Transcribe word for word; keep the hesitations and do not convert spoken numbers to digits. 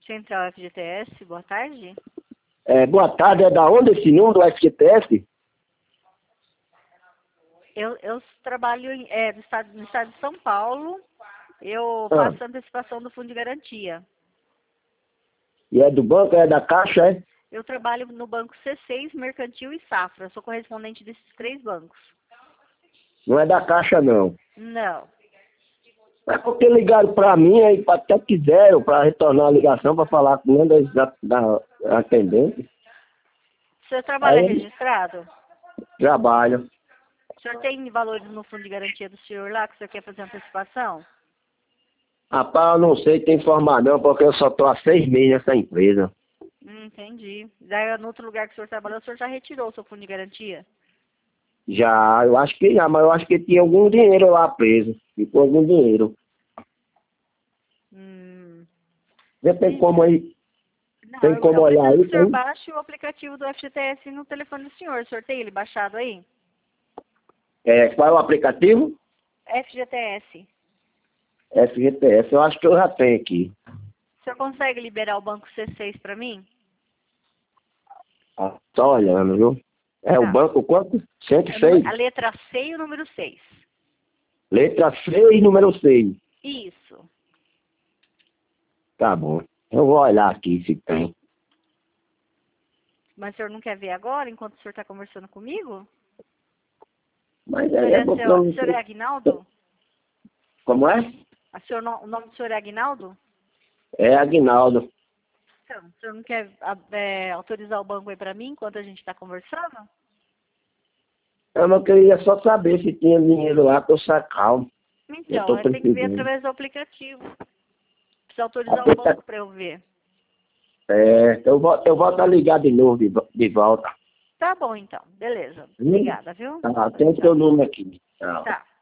Central F G T S, boa tarde. É, boa tarde, é da onde esse número do F G T S? Eu, eu trabalho em, é, do estado, no estado de São Paulo. Eu Ah, faço antecipação do fundo de garantia. e é do banco, é da Caixa, é? Eu trabalho no banco C seis, Mercantil e Safra. Eu sou correspondente desses três bancos. Não é da Caixa, não. Não. É porque ligaram pra mim, aí até quiseram para retornar a ligação para falar com uma das da, da atendente. O senhor trabalha Aí eles registrado? trabalham. O senhor tem valores no fundo de garantia do senhor lá que o senhor quer fazer antecipação? Rapaz, eu não sei te informar não, porque eu só tô há seis meses nessa empresa. Hum, entendi. Daí no outro lugar que o senhor trabalhou, o senhor já retirou o seu fundo de garantia? Já, eu acho que já, mas eu acho que tinha algum dinheiro lá preso. Ficou algum dinheiro. Hum. Você tem como aí, Não, tem eu, como eu olhar preciso que aí, o senhor tem? baixe o aplicativo do F G T S no telefone do senhor. O senhor tem ele baixado aí? É, qual é o aplicativo? F G T S. F G T S, eu acho que eu já tenho aqui. O senhor consegue liberar o banco C seis para mim? Ah, só olhando, viu? É o Tá. banco quanto? É o número- cento e seis. a letra C e o número seis. Letra seis, número seis. Isso. Tá bom. Eu vou olhar aqui se tem. Mas o senhor não quer ver agora, enquanto o senhor está conversando comigo? Mas O senhor aí é é, porque seu, eu o não senhor é sei. Aguinaldo? Como é? A senhor, no- o nome do senhor é Aguinaldo? É Aguinaldo. Então, o senhor não quer a- é, autorizar o banco aí para mim, enquanto a gente está conversando? Eu não queria só saber se tinha dinheiro lá para eu sacar. Eu Então, tô aí tem que ver precisando. através do aplicativo. Precisa autorizar o Aplica... banco para eu ver. É, eu volto, eu volto a ligar de novo, de, vo- de volta. Tá bom, então. Beleza. Hum? Obrigada, viu? Tá, tem o Tchau. teu número aqui. Tchau. Tá.